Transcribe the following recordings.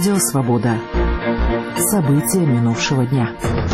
Радио «Свобода». События минувшего дня.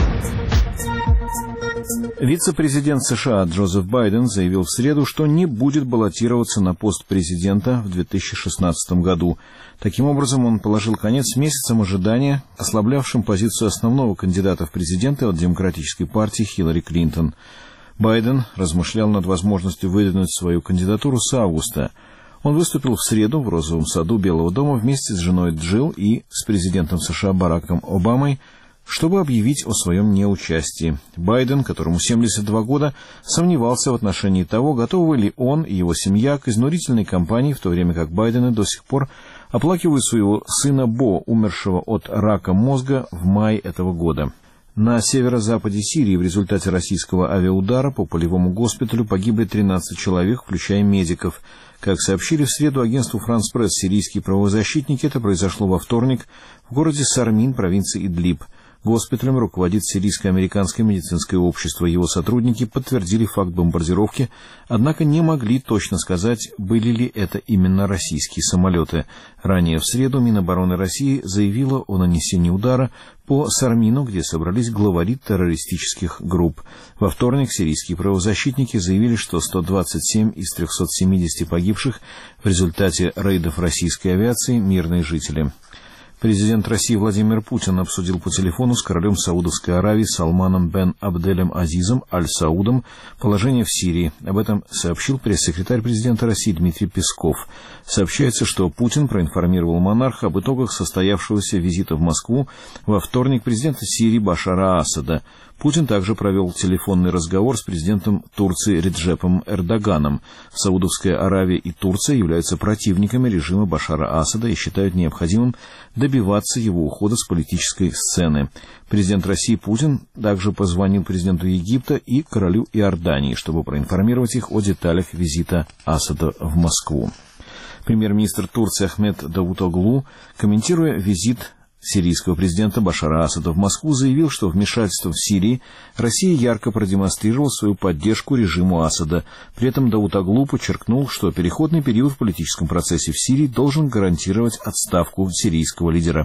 Вице-президент США Джозеф Байден заявил в среду, что не будет баллотироваться на пост президента в 2016 году. Таким образом, он положил конец месяцам ожидания, ослаблявшим позицию основного кандидата в президенты от Демократической партии Хиллари Клинтон. Байден размышлял над возможностью выдвинуть свою кандидатуру с августа. Он выступил в среду в Розовом саду Белого дома вместе с женой Джилл и с президентом США Бараком Обамой, чтобы объявить о своем неучастии. Байден, которому 72 года, сомневался в отношении того, готовы ли он и его семья к изнурительной кампании, в то время как Байдены до сих пор оплакивают своего сына Бо, умершего от рака мозга в мае этого года. На северо-западе Сирии в результате российского авиаудара по полевому госпиталю погибли 13 человек, включая медиков. Как сообщили в среду агентству «Франс Пресс» сирийские правозащитники, это произошло во вторник в городе Сармин, провинции Идлиб. Госпиталем руководит Сирийско-американское медицинское общество. Его сотрудники подтвердили факт бомбардировки, однако не могли точно сказать, были ли это именно российские самолеты. Ранее в среду Минобороны России заявила о нанесении удара по Сармину, где собрались главари террористических групп. Во вторник сирийские правозащитники заявили, что 127 из 370 погибших в результате рейдов российской авиации мирные жители. Президент России Владимир Путин обсудил по телефону с королем Саудовской Аравии Салманом бен Абделем Азизом Аль-Саудом положение в Сирии. Об этом сообщил пресс-секретарь президента России Дмитрий Песков. Сообщается, что Путин проинформировал монарха об итогах состоявшегося визита в Москву во вторник президента Сирии Башара Асада. Путин также провел телефонный разговор с президентом Турции Реджепом Эрдоганом. Саудовская Аравия и Турция являются противниками режима Башара Асада и считают необходимым добиваться его ухода с политической сцены. Президент России Путин также позвонил президенту Египта и королю Иордании, чтобы проинформировать их о деталях визита Асада в Москву. Премьер-министр Турции Ахмед Давутоглу, комментируя визит сирийского президента Башара Асада в Москву, заявил, что вмешательством в Сирии Россия ярко продемонстрировала свою поддержку режиму Асада. При этом Давутоглу подчеркнул, что переходный период в политическом процессе в Сирии должен гарантировать отставку сирийского лидера.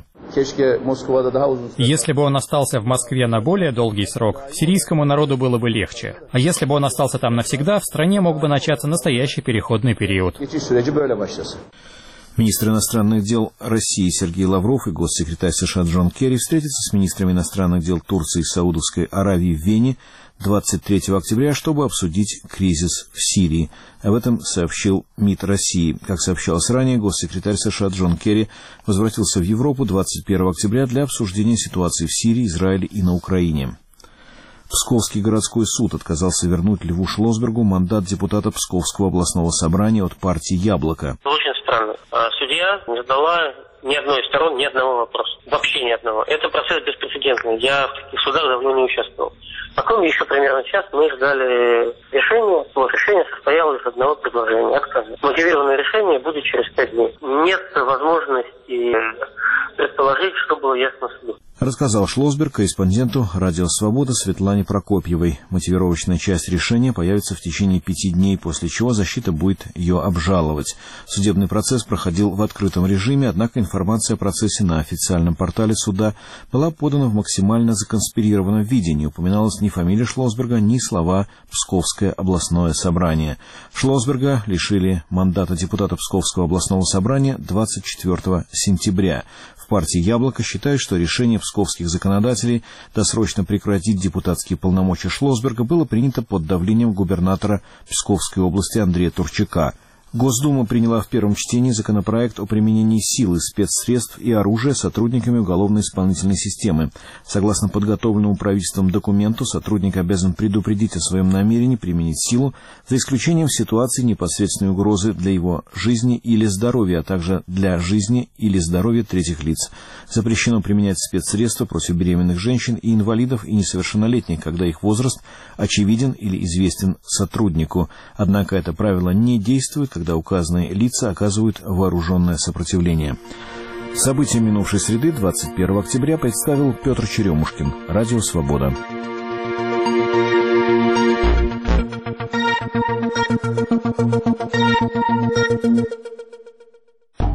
Если бы он остался в Москве на более долгий срок, сирийскому народу было бы легче. А если бы он остался там навсегда, в стране мог бы начаться настоящий переходный период. Министр иностранных дел России Сергей Лавров и госсекретарь США Джон Керри встретятся с министрами иностранных дел Турции и Саудовской Аравии в Вене 23 октября, чтобы обсудить кризис в Сирии. Об этом сообщил МИД России. Как сообщалось ранее, госсекретарь США Джон Керри возвратился в Европу 21 октября для обсуждения ситуации в Сирии, Израиле и на Украине. Псковский городской суд отказался вернуть Льву Шлосбергу мандат депутата Псковского областного собрания от партии «Яблоко». Очень странно. Судья не задала ни одной из сторон ни одного вопроса. Вообще ни одного. Это процесс беспрецедентный. Я в таких судах давно не участвовал. Потом еще примерно час мы ждали решения. Вот решение состояло из одного предложения отказа. Мотивированное решение будет через 5 дней. Нет возможности предположить, что было ясно суду. Рассказал Шлосберг корреспонденту «Радио Свобода» Светлане Прокопьевой. Мотивировочная часть решения появится в течение 5 дней, после чего защита будет ее обжаловать. Судебный процесс проходил в открытом режиме, однако информация о процессе на официальном портале суда была подана в максимально законспирированном виде. Не упоминалась ни фамилия Шлосберга, ни слова «Псковское областное собрание». Шлосберга лишили мандата депутата Псковского областного собрания 24 сентября. В партии «Яблоко» считают, что решение псковских законодателей досрочно прекратить депутатские полномочия Шлосберга было принято под давлением губернатора Псковской области Андрея Турчака. Госдума приняла в первом чтении законопроект о применении силы, спецсредств и оружия сотрудниками уголовно-исполнительной системы. Согласно подготовленному правительством документу, сотрудник обязан предупредить о своем намерении применить силу, за исключением ситуации непосредственной угрозы для его жизни или здоровья, а также для жизни или здоровья третьих лиц. Запрещено применять спецсредства против беременных женщин и инвалидов и несовершеннолетних, когда их возраст очевиден или известен сотруднику. Однако это правило не действует, когда указанные лица оказывают вооруженное сопротивление. События минувшей среды 21 октября представил Петр Черемушкин. Радио «Свобода».